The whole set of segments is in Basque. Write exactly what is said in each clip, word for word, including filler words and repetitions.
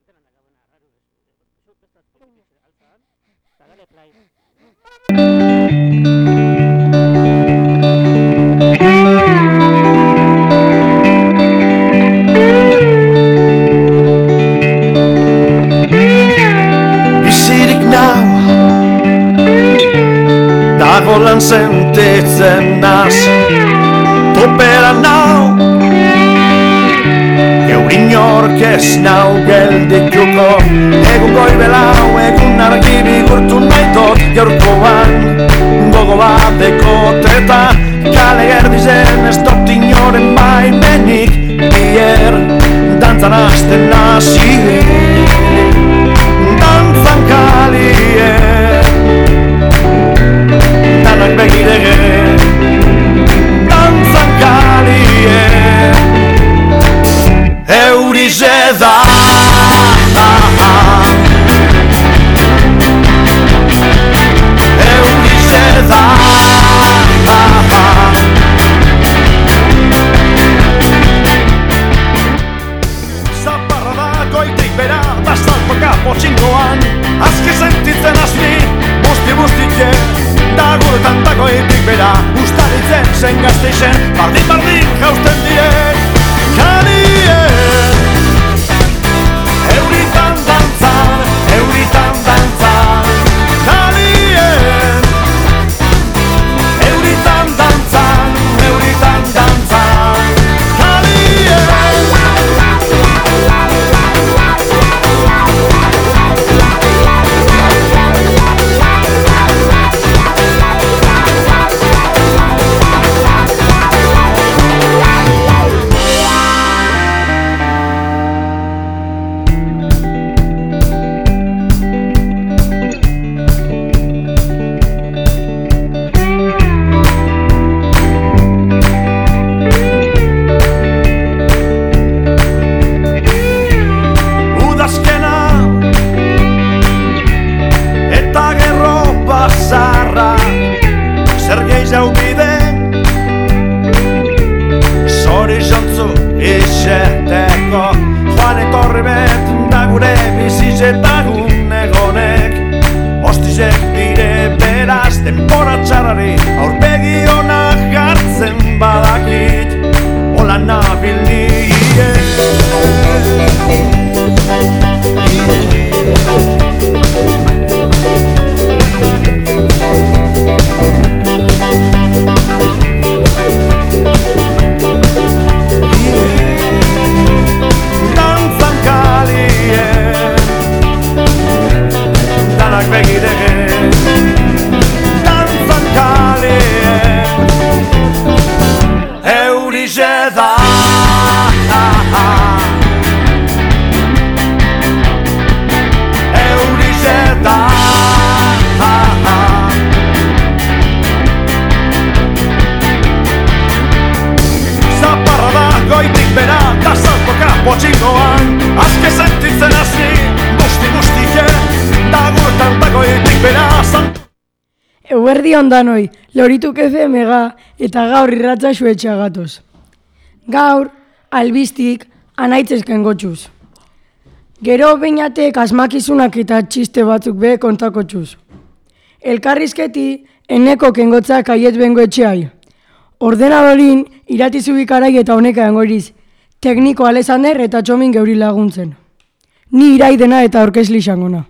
Bizirik nau dagolan sentitzen naz, topera nau Eurinork ez nau geldituko, egun goibelau, egun argi bigurtu naitot gaurkoan gogo bateko treta, kale gerdizen ez dut inoren baimenik, bier dantzan hasten nazi, dantzan kalien, danak begirege, dantzan kalien, eurize da. Eurize da. Zaparra da goitik bera, bastalpoka potxingoan, azki sentitzen azni, busti-bustike, da guretan da goitik bera, ustaritzen zen gazteixen, bardin-bardin jausten direk, kalien, euritan dantzan, euritan dantzan, kalien, euritan dantzan, euritan dantzan, kalien. Eguerdi ondanoi, Lorituk F M ga eta gaur irratza suetxa gatoz. Gaur, albistik, anaitzezken gotxuz. Gero beinatek asmakizunak eta txiste batzuk be kontako txuz. Elkarrizketi, eneko kengotzak aiet bengo etxeai. Ordenadorin, iratizubikarai eta honeka engoriz. Tekniko Alexander eta Txomin geuri laguntzen. Ni iraidena eta orkesli xangona.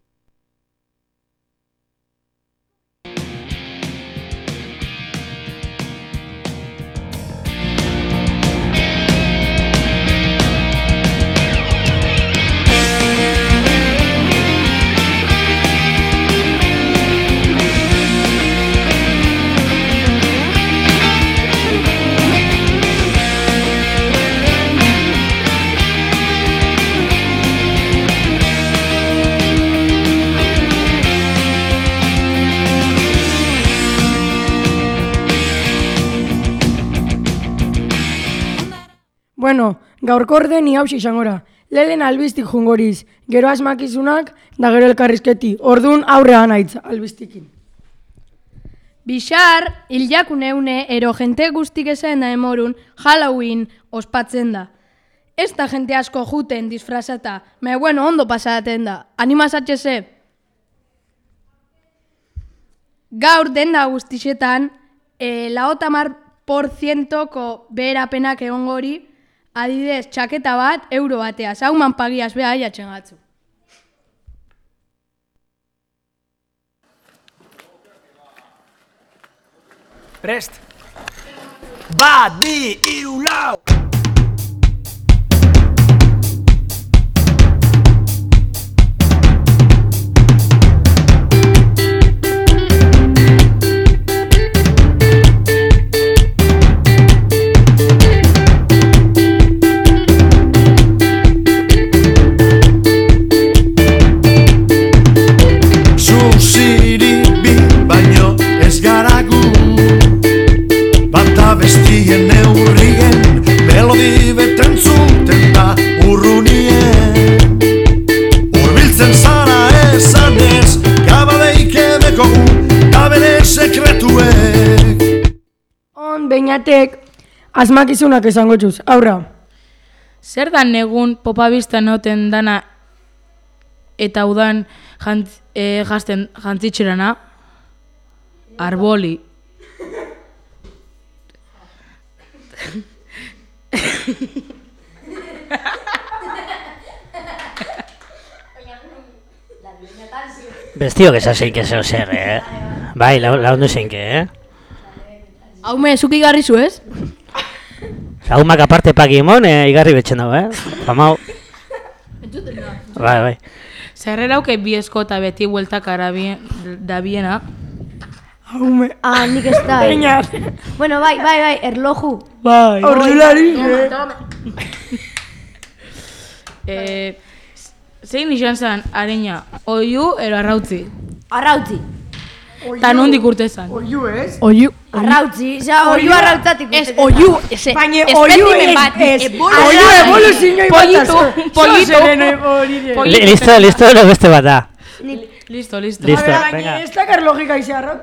Bueno, gaurko orde ni hausi izangora. Lehen albistik jungoriz, gero asmakizunak da gero elkarrizketi. Ordun aurrean aitz albistikin. Bixar, hiljakun eune, ero jente guztik ezen da emorun, Halloween ospatzen da. ez da jente asko juten disfrazata. Me bueno, ondo pasaten da. Animaz atxeze. Gaur denda guztixetan, eh, laotamar por cientoko beherapenak egon gori, adidez, txaketa bat, euro batea. Zauman pagiaz beha aiatzen gatzu. Prest! Bat, bi, hiru, lau! Bestien neurrien, melodi beten zuten da urrunien. Urbiltzen zara esanez, gabadeik edekogu, gabere sekretuek. On, beinatek, asmakizunak esango txuz, aurra. Zer da negun popabista noten dana eta udan jant, e, jazten jantzitxerana? Arboli. Bestio que sasein que zeo zer, eh? Bai, laundu zeinke, eh? Haume, zuk igarri zu, ez? Zaumak aparte pagimon, eh, igarri betxen dago, eh? Famau. Bai, bai. Zerrerauke bi eskota beti bueltakara bien, da biena. Haume. Ah, nik ez da. Beinar. Bueno, bai, bai, bai, erloju. Bai. Aurrelari. Eh, zein izan zen, areina, oiu ero arrautzi? Arrautzi. Ta nondik urte zen? Oiu, ez? Oiu. Arrautzi, ja, oiu arrautzatik. Ez, oiu, ez, Baina ez oiu espetimen ez, bat, ez. eboluzio. Oiu evoluzioi bat Polito, asko. polito. Polito. Li- Listo, listo, lo beste bat da. Listo, listo. Listo, Baina venga. ez dakar logika izarra.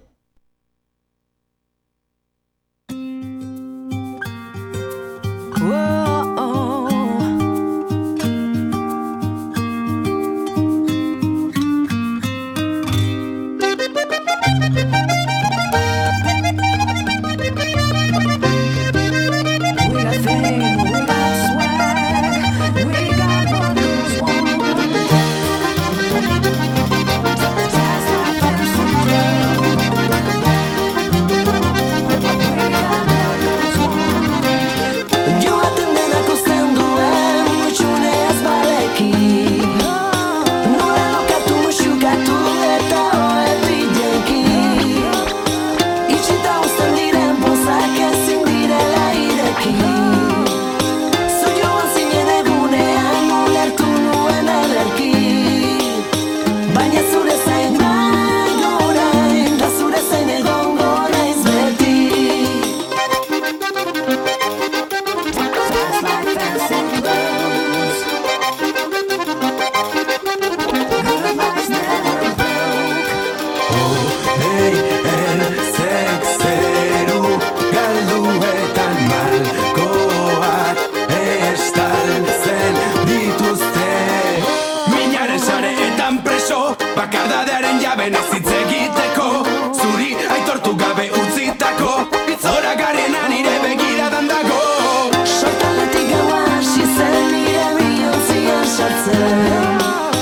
Bakardadearen jaben ez hitz egiteko, zuri aitortu gabe utzitako, itzora garena nire begiradan dago. Sortaletik gaua hasi zen nire bihotzian sartzen,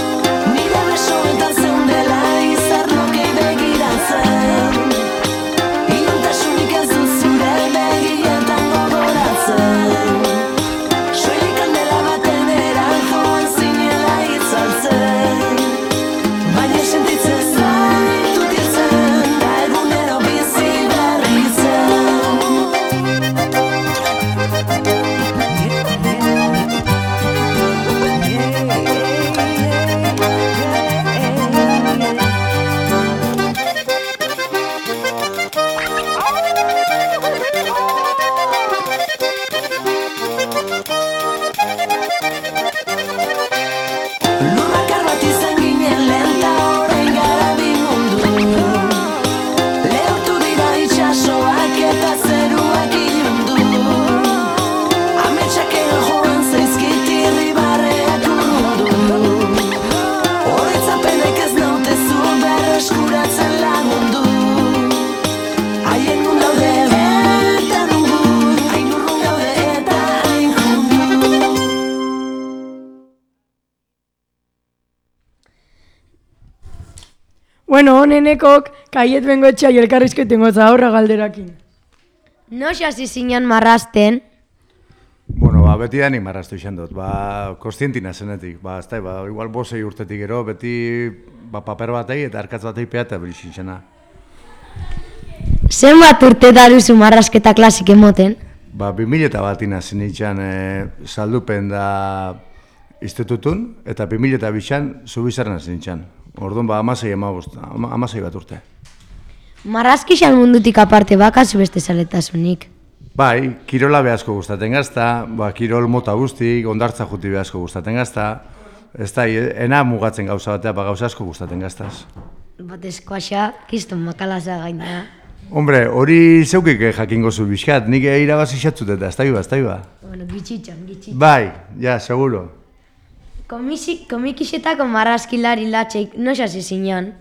nire besoetan zeundela izarlokei begiratzen, iluntasunik ez dut zure begietan gogoratzen, soilik kandela baten eran joan zinela itzaltzen. Baina sentitzen zaitut hiltzen, da egunero bizi berri zen. Bueno, honenekok, kaiet bengo etxea elkarrizketen goza horra galderakin. Nox hasi zinen marrasten? Bueno, ba, beti da nik marraztu izan dut, ba, kostientina zenetik, ba, ez da, ba, igual bosei urtetik gero, beti, ba, paper batei eta arkatz batei peata berizin zena. Zenbat urte daruzu marrasketa klasik emoten? Ba, bi mila eta batina zinitxan e, saldupen da institutun, eta bi mila eta bitxan zubizarren zinitxan. Orduan, ba, amasei, amabost, ama, amasei bat urte. Marrazkixan mundutik aparte bakazu beste zaletasunik. Bai, kirola behazko gustaten gazta, ba, kirol mota guztik, ondartza juti behazko gustaten gazta, ez da, ena mugatzen gauza batea, ba, gauza asko gustaten gaztaz. Bat eskuaxa, kiston makalaza gaina. Hombre, hori zeukik jakingo zu bizkat, nik irabazi xatzut eta ez da iba, ez da iba. Bueno, gitxitxan, gitxitxan. Bai, ja, seguro. Komisi, komikixetako marrazkilari latxeik nox hasi zinen?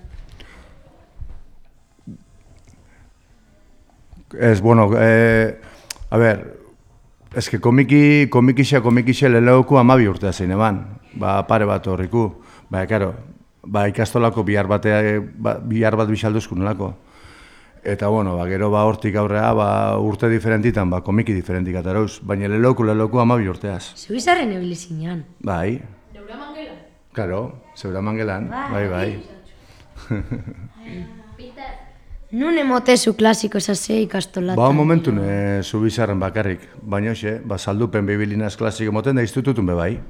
Ez, bueno, eh, a ber, ez que komiki, komikixa, komikixa leleuku amabi urtea zein eban, ba, pare bat horriku. Ba, karo, ba, ikastolako bihar batea, ba, bihar bat bixalduzku nolako. Eta, bueno, ba, gero ba, hortik aurrea, ba, urte diferentitan, ba, komiki diferentik atarauz, baina leleuku, leleuku amabi urteaz. Zubizarren ebili zinean. Bai. Zeura mangelan? Karo, zeura mangelan, bai, bai. Nun emotezu klasiko esase ikastolatan? Ba, momentun e, zubizarren bakarrik, baina hoxe, ba, saldupen behibilinaz klasiko moten da institututun be bai.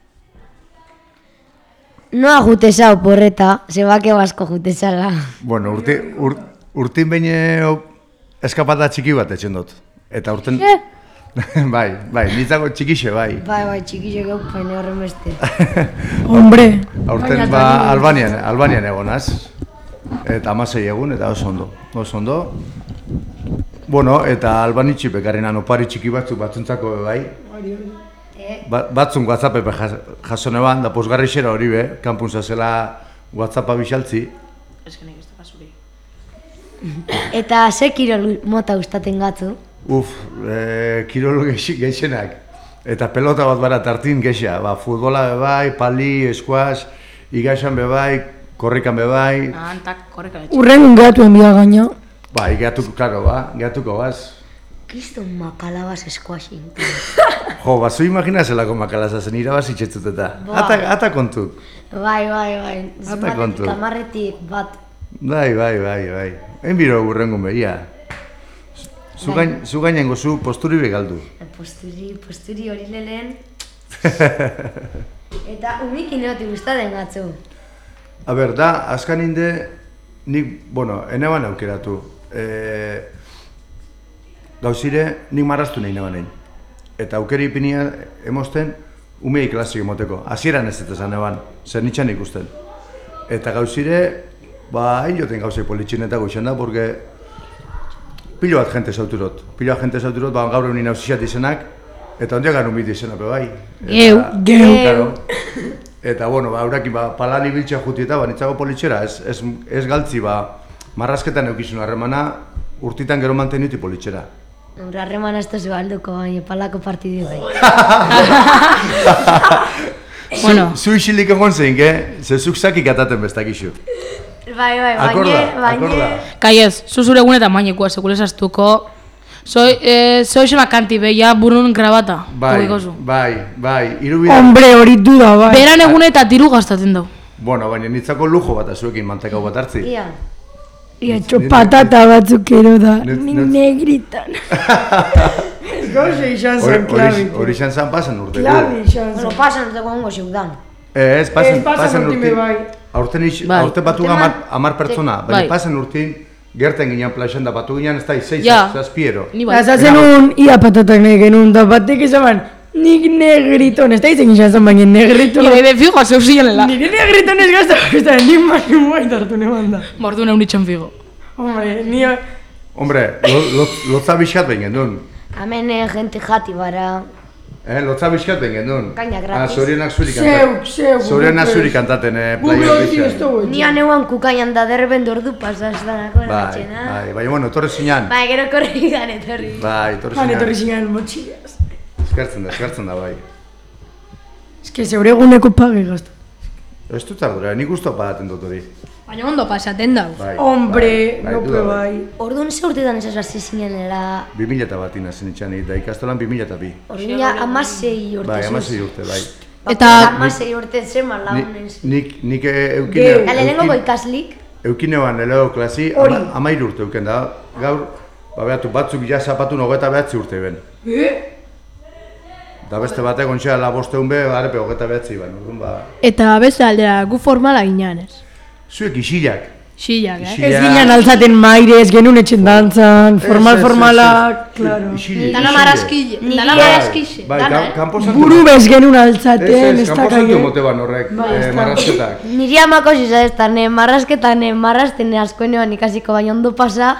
Noa jutezau porreta, zebake basko jutezala. Bueno, urti, ur, urtin behin eskapata txiki bat etxen dut. Eta urten... bai, bai, nitzako txikixe, bai. Bai, bai, txikixe gau paine horren beste. Hombre! Aurten, ba, Albanian, Albanian egonaz. Eta amasei egun, eta oso ondo, oso ondo. Bueno, eta albanitxi bekarrenan opari txiki batzuk batzuntzako be bai. Ba, batzun WhatsApp-epe jasone ban, da posgarri xera hori be, kanpun zazela WhatsApp-a bixaltzi. Eskenek ez da pasuri. Eta ze kirol mota gustaten gatzu? Uf, e, kirol geixenak. Eta pelota bat bara tartin gexa, ba, futbola be bai, pali, eskuaz, igaxan be bai, korrikan be bai. Ah, antak korrika betxe. Urrengun gehatuen bia gaina. Bai, gehatuko, karo, ba, gehatuko baz. Kriston makalabaz eskuaxin. Jo, ba, zu imagina zelako makalaza zen irabaz itxetzut eta. Ata, ata kontu. Bai, bai, bai. Ata kontu. Zmatetik amarretik bat. Bai, bai, bai, bai. Enbiro urrengun behia. Zu gain, zu gainengo zu posturi begaldu. Posturi, posturi hori lehen. Eta umikin eoti gustaten gatzu. A ber, da, azkan inde, nik, bueno, eneban aukeratu. E, gauzire, nik marraztu nahi nebanein. Eta aukeri ipinia emosten, umei klasik emoteko. Hasieran ez ez esan eban, zer nitxan ikusten. Eta gauzire, ba, hiloten gauzei politxinetako izan da, porque pilo bat jente zauturot. Pilo bat jente zauturot, ba, gaur egunin hausixat izenak, eta ondiak garen bit izena, pe bai. Geu, geu. Claro. Eta, bueno, ba, aurakin, ba, palan ibiltzea jutieta, ba, nitzako politxera, ez, ez, ez galtzi, ba, marrazketan eukizun harremana, urtitan gero manteniuti politxera. Horra harreman ez tozu alduko, baina palako partidu bai. Bueno. Zu isilik egon zein, eh? Zezuk zakik ataten bestak isu. Bai, bai, Akorda, baina, akorda. baina... Kaiez, zu zure egun eta mainekua, sekulez astuko. Soy, eh, soy xema kanti beia burun grabata. Bai, Gozu. bai, bai, irubida... Hombre, hori duda, bai. Beran egun eta diru gastatzen dau. Bueno, baina nitzako lujo bat azuekin mantekau bat hartzi. Ia. Ia etxo patata batzuk ero da, Net- ni net- negritan. Ez gauze izan Hori- zen hori- klabik. Hori izan zan pasan urteko. Klabi izan Bueno, zen. pasan dut egongo zeudan. Eh, ez, pasan, Ez, pasan pasan urtin urtin. be bai. Aurten, ix, Bai. aurten batu Urteman- amar, amar pertsona, baina Bai. pasan urtin, gerten ginen plaxan da batu ginen, ez da, izei, Ja. zazpiero. Ni bai. Azazen un, ia patatak nahi genuen, da batek izan ban, nik negriton, ez da izan izan zen baina negriton. Ni bai fijo, zeu zirenela. Nire negriton ez gazta, ez da, nik mani muait hartu neban da. Mordu neun itxan figo. Hombre, ni... Hombre, lo, lo, lotza bizkat behin gendun. Hemen eh, gente jati bara. Eh, lotza bizkat behin gendun. Gaina gratis. Ah, zorionak zuri Zeu, kantaten. zeu. Zorionak zuri kantaten, eh, Gure playa hori ez bizkat. dugu. Nian euan kukaian da derben ordu pasaz danako Bai, erratxena. bai, baina, bueno, etorri zinan. Bai, gero korri gan etorri. Bai, etorri Han etorri zinan. zinen motxillas. Eskertzen da, eskertzen da, bai. Ez que zeure eguneko pagi gazta. Ez dut ardura, nik usto pagaten dut hori. Baina ondo pasaten dau. Bai, Hombre, bai, lope duda bai. Orduan ze urtetan esaz hasi zinenera, bi mila eta bat inazen itxan, eta ikastolan bi mila eta bi. orduan ja amasei urte Bai, zuz. amasei urte, bai. Eta- amasei urte zema Ni- lagunen. Nik, nik eh, Geu. eukine... Eta lehenengoko ikaslik, Eukinean lehelo klasi, Hori. ama, amairu urte euken da. Gaur, ba behatu, batzuk ja zapatu nogeta behatzi urte ben. Eh? Da beste batek ontsa la bosteun be, arepe hogeta behatzi ban, orduan ba... Eta beste aldera, gu formala ginean ez. Zuek isilak. Xillak, eh? Ixi- Ez Ja. ginen altzaten maire, ez genuen etxen dantzan, formal Ez, ez, ez, formalak, ez. claro. Isile, Dana isile. marraskille, dana Bai, marraskixe, bai, dana, kan- eh? kanpo salto- Buru bez genuen Ez, altzaten, ez, ez da kanpo salto kage. mote ban horrek, Bai, eh, ez da. marrasketak. niri amako zizadeztan, eh, marrasketan, eh, marrasten askoenean ikasiko baina ondo pasa.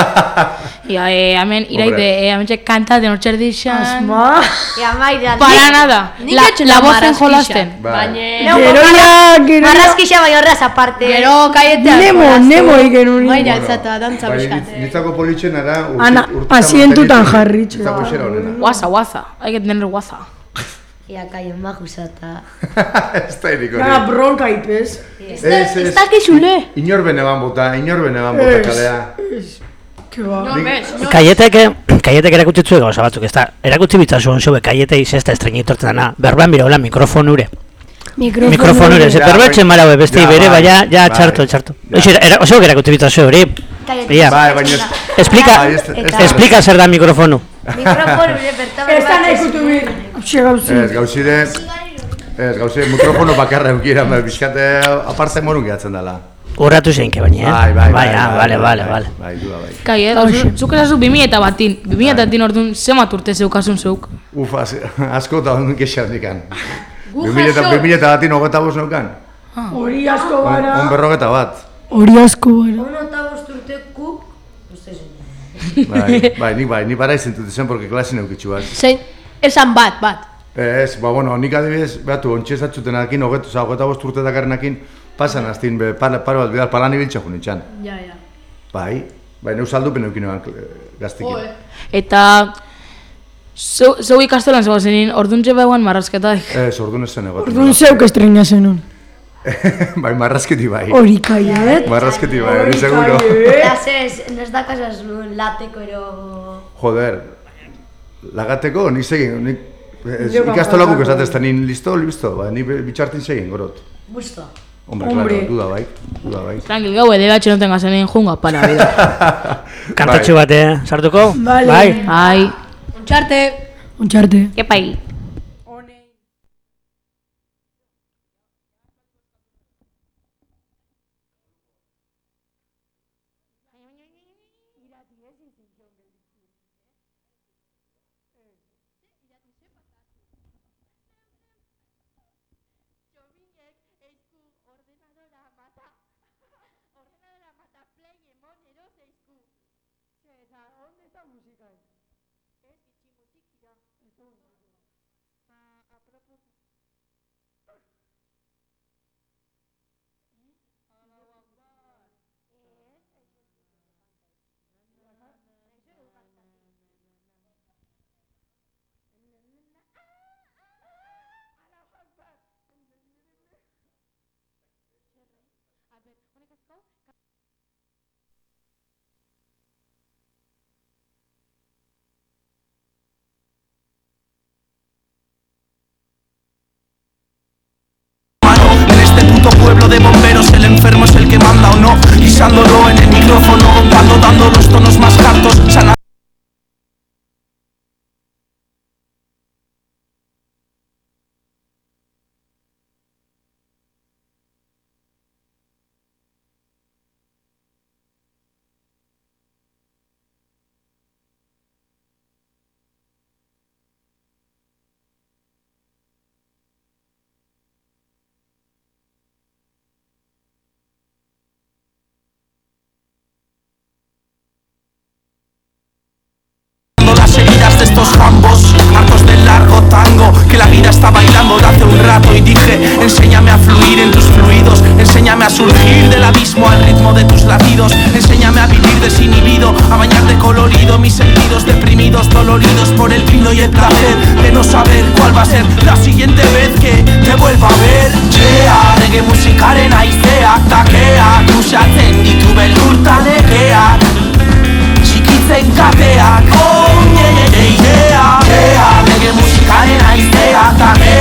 Ja, eh, hemen iraide, eh, hemen txek kantaten otxerdixan. Asma. Ea maira, Para nada. Nik La, etxen la da vozen marraskixa. jolasten. Bai. Baina... Gero ja, gero ja. marraskixa baina horraz aparte. Gero kaietean. Nemo, nemo genuen. Maira altzata, dantza Bai, bizkat. nit- nitzako politxen ara... urte- Ana, urtetan asientutan batekin, jarritxo. Nitzako xera honena. Guaza, guaza. Hay que tener guaza. Ea kaien majusata. Ez da irik hori. Gara bronka ipez. Ez, ez. Ez dakizule. Inor bene ban bota, inor bene ban bota Ez. kalea. Que ba. No, bez, no. Kaietek, kaietek erakutsi zuen gauza batzuk, ez da, erakutsi bitzazu onzo kaietei zesta estreinitortzen dana, berban bira hola mikrofon Mikrofon. Mikrofon ure, ze Ja, berbatzen bai. maraue beste Ja, bere, bai, baina, ja, bai. txarto, txarto. Ja. Oso, era, oso erakutsi bitzazu hori. Ia, Bai, baina ez... explika, Bai, ez- ez- explika zer da mikrofonu. Mikrofon ure bertabe Ez da nahi kutu bir. Xe gauzi. Ez, gauzire... Ez, gauzire mikrofono bakarra eukira, bizkate aparte morun gehatzen dela. Urratu zeinke baina, eh? Bai, bai, bai, ah, bai, bale, bai, bale, bai, bale. Bai, duda, bai. Kai, eh, zu- zuk esazu bi mila eta batin. bi mila eta batin orduan zemat urte zeukasun zeuk. Uf, az, asko eta ondun kexan dikan. Gu bi mila eta jaso. bi mila eta batin hogeta bost neukan. Hori asko On, on gara. berrogeta bat. Hori asko gara. Uno eta bosturteku, uste zen. Bai, bai, nik bai, nik bara izentut zen, porque klasi neukitxu bat. Zein, esan bat, bat. Ez, ba, bueno, nik adibidez, behatu, ontxezatxutenakin, hogetu, oza, hogeta bost urtetakarrenakin, pasan aztin, be, pare, pare bat bidal, palan ibiltza jun itxan. Ja, ja. Bai, bai, neu saldupen eukin eban gaztikin. Eta... Zeu, zeu ikastolan zego zenin, orduan behuan marrazketak. Ez, orduan ez zen egoten. Orduan zeuk estreina zenun. Bai, marrazketi bai. Hori kaiet. Marrazketi bai, hori seguro. Eta zez, nes da kasaz nuen lateko ero... Joder, lagateko, nik segin, nik... Ez, Jo, ikastolakuk bakarako. esatez, nin listo, listo, ba, ni bitxartin segin, gorot. Busto. Hombre, Hombre. claro, duda bai, duda bai. Tranquil, gau, ede batxe no tenga zenin junga para la vida. Kantatxo bat, eh? Sartuko? Vale. Bai. Ai, Ontxarte. Ontxarte. kepai. En este puto pueblo de bomberos el enfermo es el que manda o no, guisándolo en el micrófono, dando, dando los tonos más hartos, sana- las heridas de estos jambos, hartos del largo tango que la vida está bailando de hace un rato, y dije, enséñame a fluir en tus fluidos, enséñame a surgir del abismo al ritmo de tus latidos, enséñame a vivir desinhibido, a bañar de colorido mis sentidos deprimidos, doloridos por el vino y el placer de no saber cuál va a ser la siguiente vez que te vuelva a ver. Yeah, reggae musikaren aizea takea, luze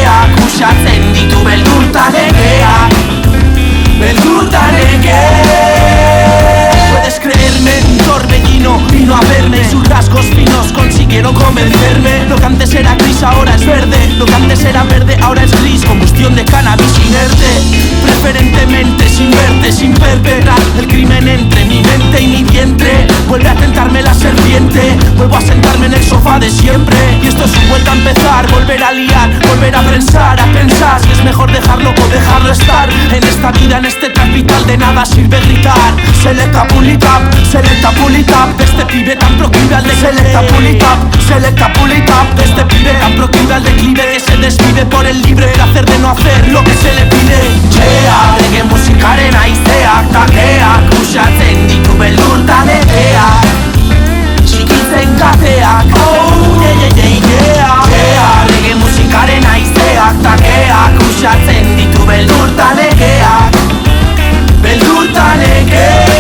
Keak usatzen ditu beldurta nekeak, beldurta nekeak. Puedes creerme, un torbellino vino a verme, sus rasgos finos consiguieron convencerme. Lo que antes era gris ahora es verde, lo que antes era verde ahora es gris. Combustión de cannabis inerte, preferentemente sin verte, sin perpetrar el crimen entre mi mente y mi vientre. Vuelve a tentarme la serpiente, vuelvo a sentarme en el sofá de siempre. Y esto es un vuelta a empezar, volver a liar, volver a pensar, a pensar si es mejor dejarlo o dejarlo estar. En esta vida, en este trap vital de nada sirve gritar. Selecta pull it up, selecta pull it up. De este pibe tan proclive al declive. Selecta pull it up, selecta pull it up. De este pibe tan proclive al declive que se desvive por el libre hacer de no hacer lo que se le pide. Yeah, reggae musikaren aizeak takeak usatzen ditu beldurta nekeak, txikitzen kateak, oh, yeah, yeah, yeah, yeah. Yeah, reggae musikaren aizeak takeak usatzen ditu beldurta nekeak, beldurta nekeak.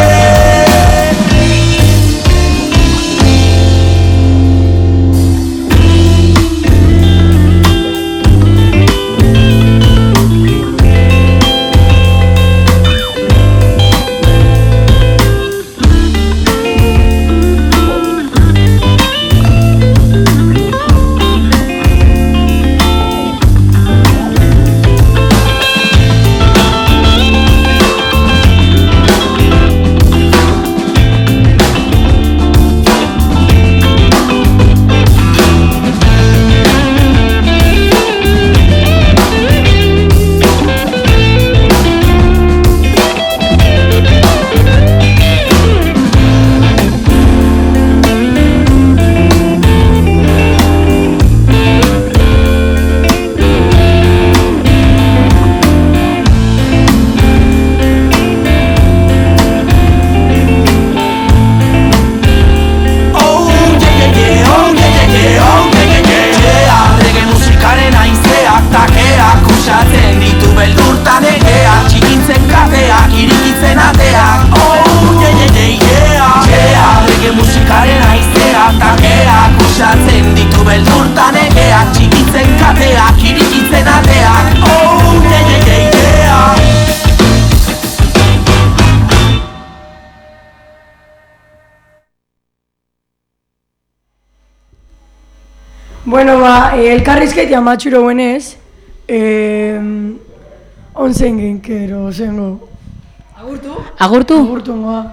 Bueno, ba, eh, elkarrizketia matxuro buenez, eh, onzen genkero, zengo. Agurtu? Agurtu? Agurtu, ba.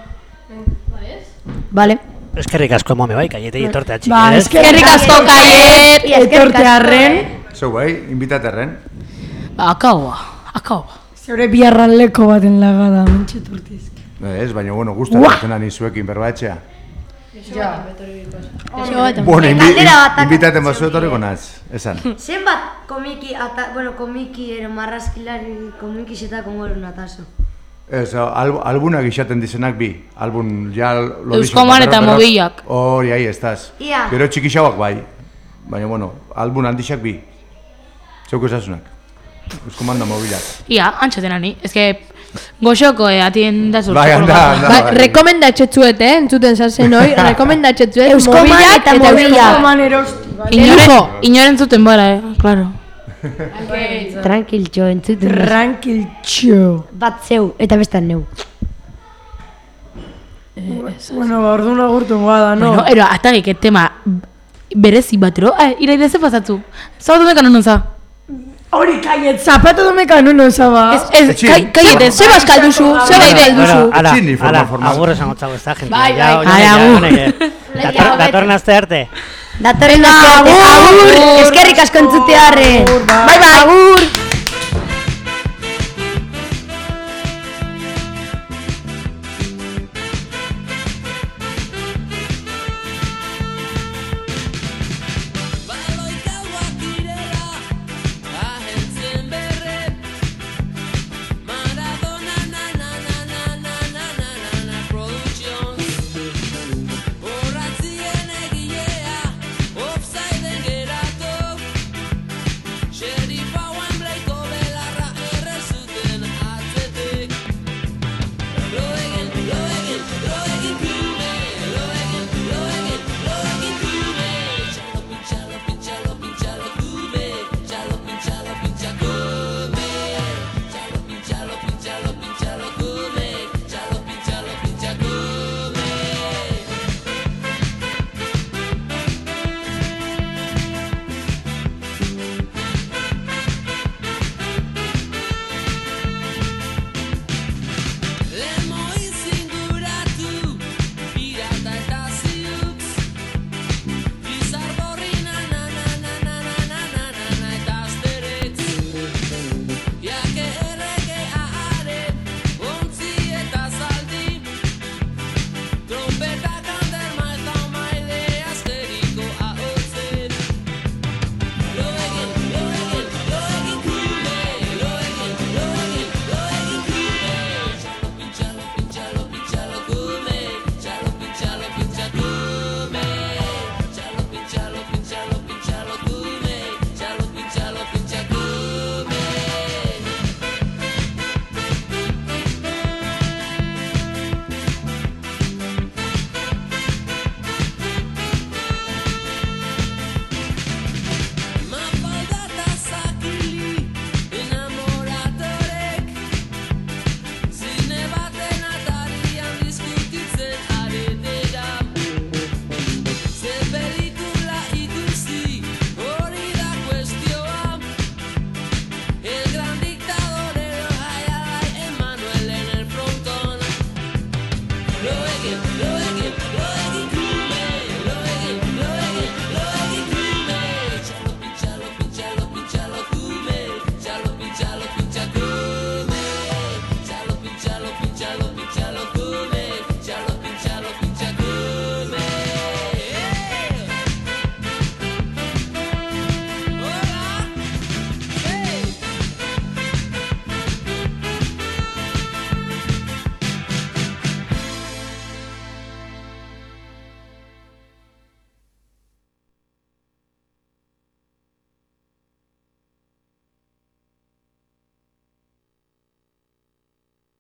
Vale. Eskerrik asko mome bai, kaietei etortea txiki, Ba, ez? Eskerrik asko, Kaiet! Etortearren. Zeu bai, invitaterren. Akaua, akaua. Zeure biarran leko baten lagada, mentxe tortizk. Ez, baina, bueno, gustatzen ani zuekin berbatxea. Bueno, inbi, inbitaten bazu etorriko naz, esan. Zenbat komiki, ata, bueno, komiki, ero marrazkilari komiki zetako ngoro natazo. Ez, al, albunak izaten dizenak bi. Albun, ja... Euskoman eta mobilak. Hori, ahi, estaz. Ia. Gero txikixauak bai. Baina, bueno, albun handixak bi. Zeuko esasunak. Euskoman da mobilak. Ia, antxaten ani. Ez que... Goxoko, eh, atien da zurtzu. Bai, anda, anda. Ba, rekomendatxetzuet, eh, entzuten zazen hoi, rekomendatxetzuet Euskoman mobilak eta mobilak. Euskoman erosti, bai. Inoren, inoren zuten bara, eh, claro. Tranquiltxo, entzuten. Tranquiltxo. Bat zeu, eta bestan neu. Bueno, ba, orduan agurtu bada, no? Bueno, ero, atagik, tema berezi batero. Eh, iraide ze pasatzu. Zabatu mekan honon za. Hori, Kaiet, zapatu domeka nuno zaba. Ez, ez, kai- Kaiet, ez, ze baskal duzu, ze baide duzu. Ala, Etxin, ni forma ala, formal. agur esan gotzago ez da, gente. Bai, bai. Ai, agur. Datorren aste arte. Datorren aste arte, agur! Eskerrik asko entzutearren. Bai, bai.